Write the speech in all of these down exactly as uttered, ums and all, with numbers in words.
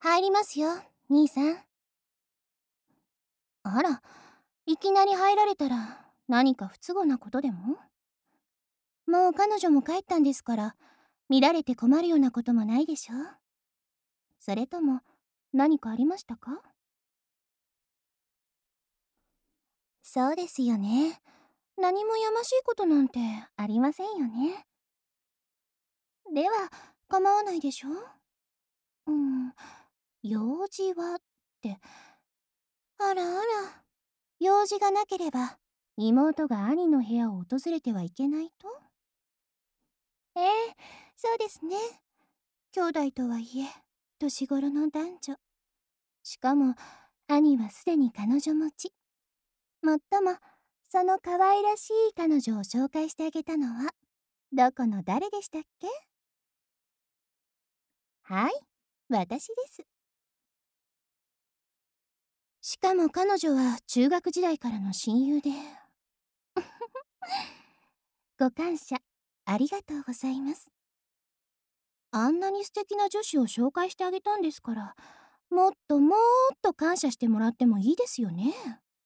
入りますよ、兄さん。あら、いきなり入られたら何か不都合なことでも？もう彼女も帰ったんですから、見られて困るようなこともないでしょ？それとも何かありましたか？そうですよね。何もやましいことなんてありませんよね。では構わないでしょ？うん、用事はって、あらあら、用事がなければ妹が兄の部屋を訪れてはいけないと？ええ、そうですね。兄弟とはいえ年頃の男女、しかも兄はすでに彼女持ち。もっともその可愛らしい彼女を紹介してあげたのはどこの誰でしたっけ？はい、私です。しかも彼女は中学時代からの親友で。ご感謝ありがとうございます。あんなに素敵な女子を紹介してあげたんですから、もっともっと感謝してもらってもいいですよね。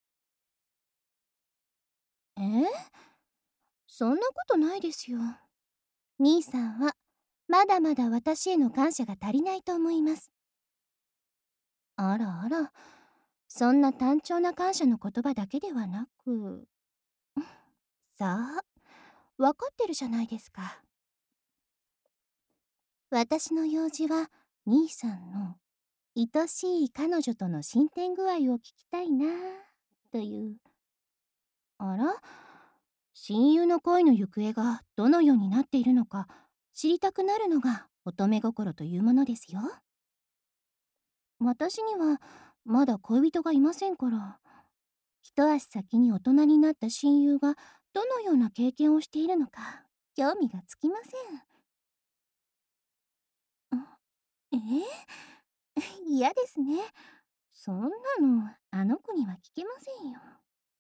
え？そんなことないですよ。兄さんはまだまだ私への感謝が足りないと思います。あらあら、そんな単調な感謝の言葉だけではなく、さあ、わかってるじゃないですか。私の用事は兄さんの愛しい彼女との進展具合を聞きたいなという。あら、親友の恋の行方がどのようになっているのか知りたくなるのが乙女心というものですよ。私にはまだ恋人がいませんから、一足先に大人になった親友がどのような経験をしているのか興味がつきません。あ、えー、嫌ですね。そんなのあの子には聞けませんよ。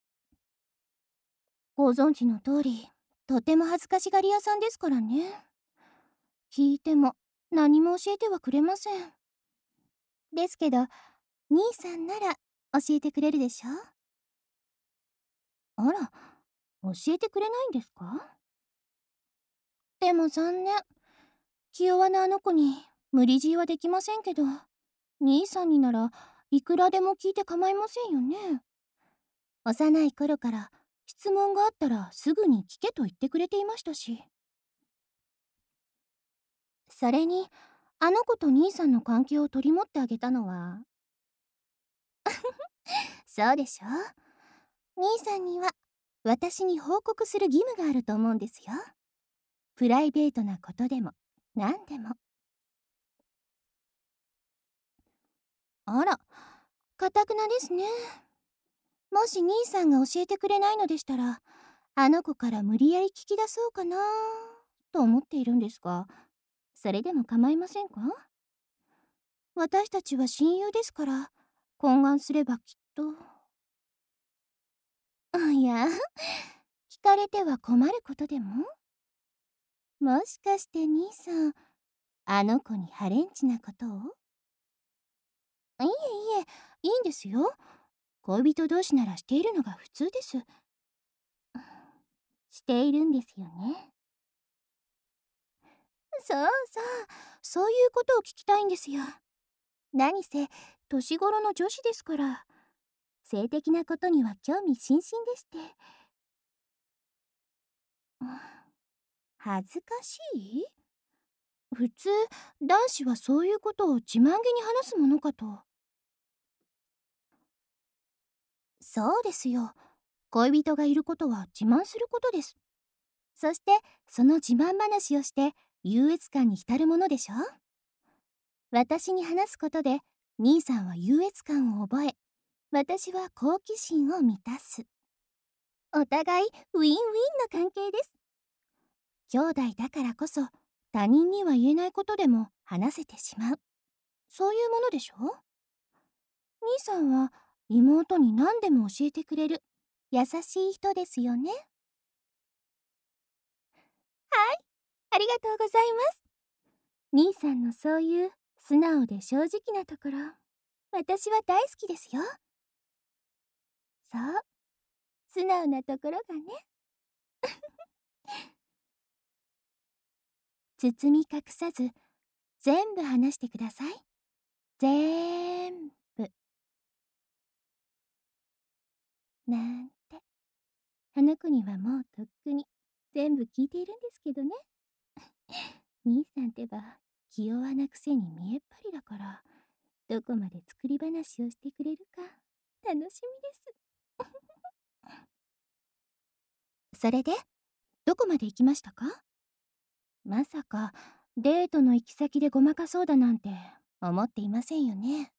ご存知の通り、とても恥ずかしがり屋さんですからね。聞いても何も教えてはくれません。ですけど、兄さんなら教えてくれるでしょ？あら、教えてくれないんですか？でも残念。気弱なあの子に無理強いはできませんけど、兄さんにならいくらでも聞いて構いませんよね。幼い頃から質問があったらすぐに聞けと言ってくれていましたし。それに、あの子と兄さんの関係を取り持ってあげたのは、そうでしょ？兄さんには私に報告する義務があると思うんですよ。プライベートなことでも何でも。あら、かたくなですね。もし兄さんが教えてくれないのでしたら、あの子から無理やり聞き出そうかなと思っているんですが、それでも構いませんか？私たちは親友ですから、懇願すればきっと。あ、いや、聞かれては困ることでも？もしかして兄さん、あの子にハレンチなことを？いえいえ、いいんですよ。恋人同士ならしているのが普通です。しているんですよね。そうそう、そういうことを聞きたいんですよ。何せ年頃の女子ですから、性的なことには興味津々でして。うん、恥ずかしい？普通男子はそういうことを自慢げに話すものかと。そうですよ。恋人がいることは自慢することです。そしてその自慢話をして優越感に浸るものでしょ。私に話すことで兄さんは優越感を覚え、私は好奇心を満たす。お互いウィンウィンの関係です。兄弟だからこそ他人には言えないことでも話せてしまう、そういうものでしょ。兄さんは妹に何でも教えてくれる優しい人ですよね。はい、ありがとうございます。兄さんのそういう素直で正直なところ、私は大好きですよ。そう、素直なところがね。包み隠さず、全部話してください。ぜーんぶ。なんて。あの子にはもうとっくに全部聞いているんですけどね。兄さんってば気弱なくせに見えっ張りだから、どこまで作り話をしてくれるか楽しみです。それでどこまで行きましたか？まさかデートの行き先でごまかそうだなんて思っていませんよね。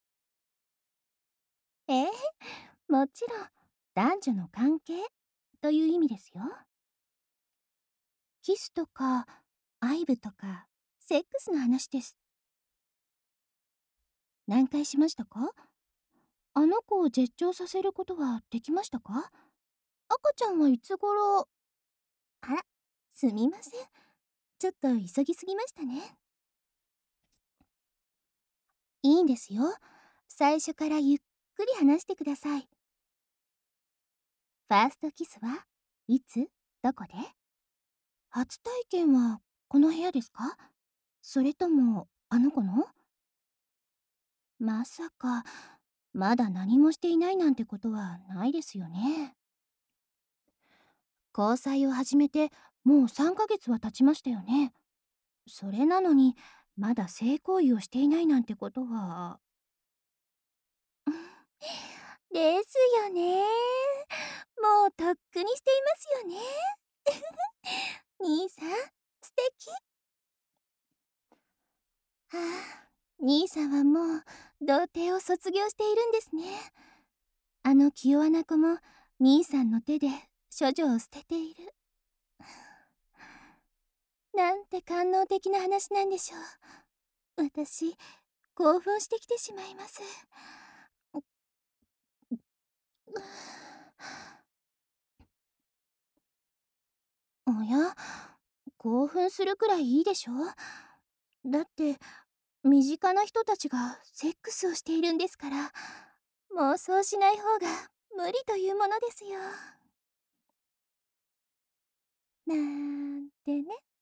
ええ、もちろん男女の関係という意味ですよ。キスとか愛撫とかセックスの話です。何回しましたか？あの子を絶頂させることはできましたか？赤ちゃんはいつ頃？あら、すみません。ちょっと急ぎすぎましたね。いいんですよ。最初からゆっくり話してください。ファーストキスはいつどこで？初体験はこの部屋ですか？それともあの子の？まさかまだ何もしていないなんてことはないですよね。交際を始めてもうさんかげつは経ちましたよね。それなのにまだ性行為をしていないなんてことは。ですよね。もうとっくにしていますよね。兄さん、素敵。はあ、兄さんはもう童貞を卒業しているんですね。あの気弱な子も兄さんの手で処女を捨てている。なんて官能的な話なんでしょう。私、興奮してきてしまいます。おや、興奮するくらいいいでしょ。だって身近な人たちがセックスをしているんですから、妄想しない方が無理というものですよ。なんてね。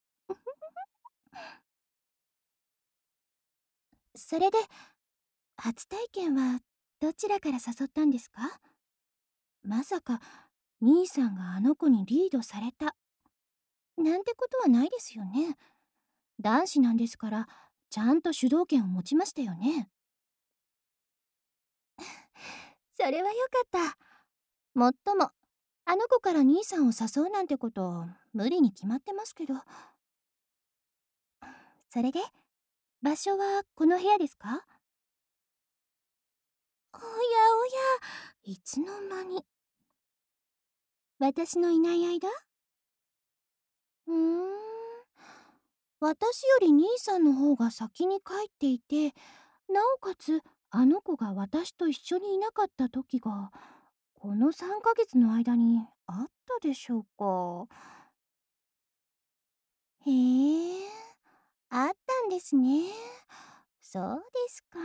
それで初体験はどちらから誘ったんですか？まさか兄さんがあの子にリードされたなんてことはないですよね。男子なんですからちゃんと主導権を持ちましたよね。それはよかった。もっともあの子から兄さんを誘うなんてこと無理に決まってますけど。それで場所はこの部屋ですか？おやおや、いつの間に。私のいない間？うーん、私より兄さんの方が先に帰っていて、なおかつあの子が私と一緒にいなかった時がこのさんかげつの間にあったでしょうか。へえ、あったんですね。そうですか。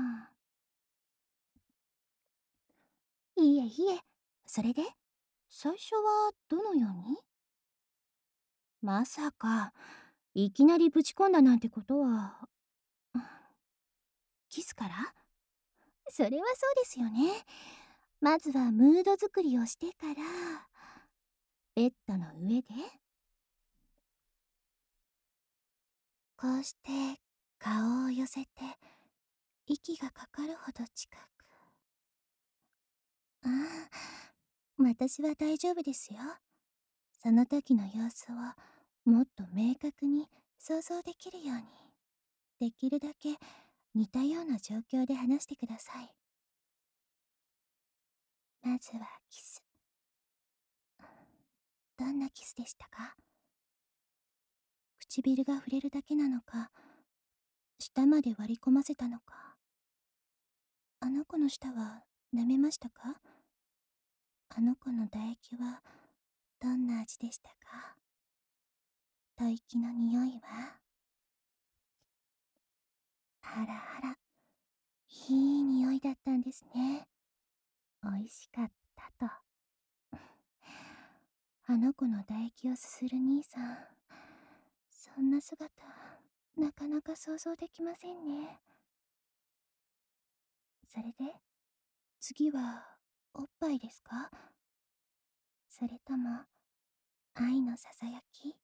いえいえ、それで最初はどのように？まさかいきなりぶち込んだなんてことは。キスから？それはそうですよね。まずはムード作りをしてから、ベッドの上でこうして顔を寄せて息がかかるほど近く。ああ、私は大丈夫ですよ。その時の様子をもっと明確に想像できるように、できるだけ似たような状況で話してください。まずはキス。どんなキスでしたか？唇が触れるだけなのか、舌まで割り込ませたのか。あの子の舌は舐めましたか？あの子の唾液はどんな味でしたか？吐息の匂いは？ あらあら、いい匂いだったんですね。美味しかったと。あの子の唾液をすする兄さん、そんな姿、なかなか想像できませんね。それで、次は、おっぱいですか？それとも、愛のささやき？好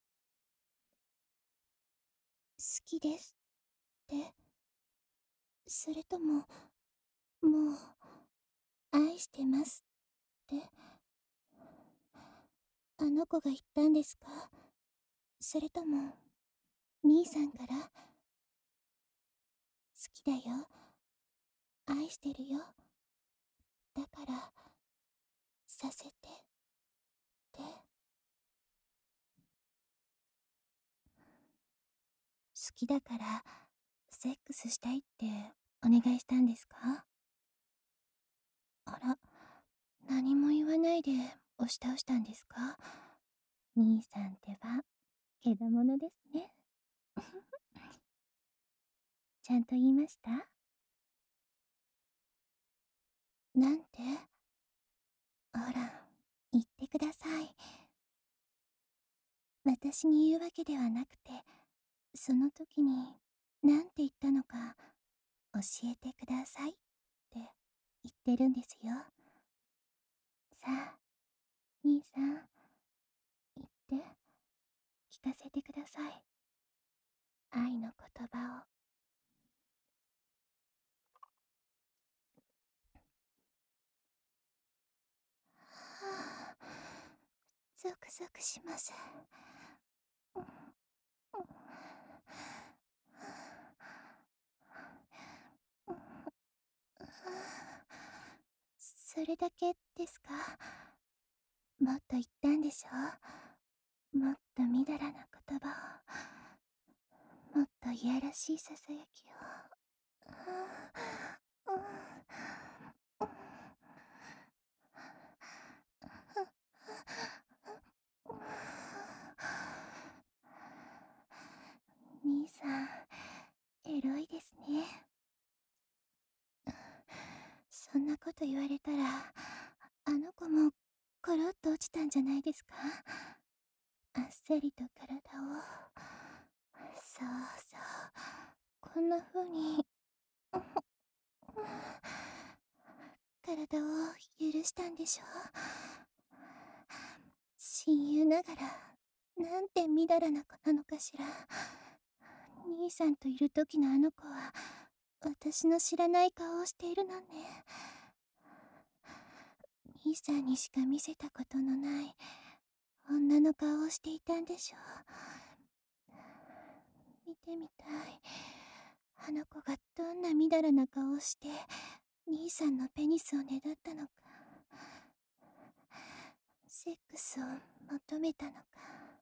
きですって、それとも、もう、愛してますって、あの子が言ったんですか？それとも、兄さんから、好きだよ、愛してるよ、だから、させて、って、好きだから、セックスしたいってお願いしたんですか？あら、何も言わないで押し倒したんですか？兄さんってば、けだものですね。ちゃんと言いました？なんて？ほら、言ってください。私に言うわけではなくて、その時に、なんて言ったのか、教えてくださいって言ってるんですよ。さあ、兄さん、言って、聞かせてください。愛の言葉を。はあ、ゾクゾクします。それだけですか？もっと言ったんでしょ？もっとみだらな言葉を、もっといやらしいささやきを。兄さん、エロいですね。そんなこと言われたら、あの子もコロッと落ちたんじゃないですか？あっさりと体を、そうそう、こんな風に体を許したんでしょ？親友ながら、なんてみだらな子なのかしら。兄さんといる時のあの子は、私の知らない顔をしているのね。兄さんにしか見せたことのない女の顔をしていたんでしょう。見てみたい。あの子がどんなみだらな顔をして兄さんのペニスをねだったのか、セックスを求めたのか。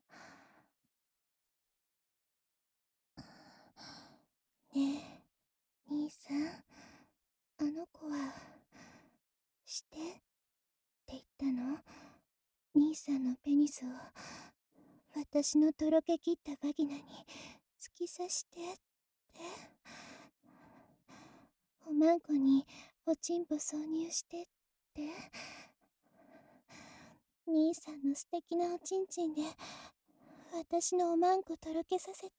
ねえ、兄さん、あの子はしてって言ったの？兄さんのペニスを私のとろけきったバギナに突き刺してって、おまんこにおちんぽ挿入してって、兄さんの素敵なおちんちんで私のおまんことろけさせて。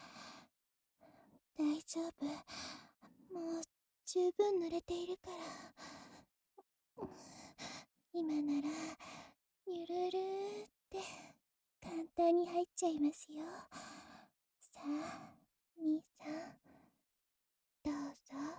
大丈夫、もう十分濡れているから。今ならゆるるーって簡単に入っちゃいますよ。さあ、兄さん、どうぞ。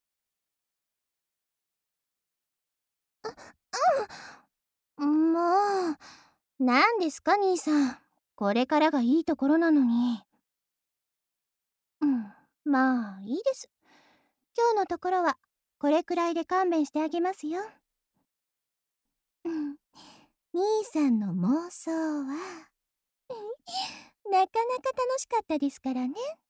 もう、何ですか兄さん、これからがいいところなのに。うん、まあいいです。今日のところはこれくらいで勘弁してあげますよ。うん、兄さんの妄想はなかなか楽しかったですからね。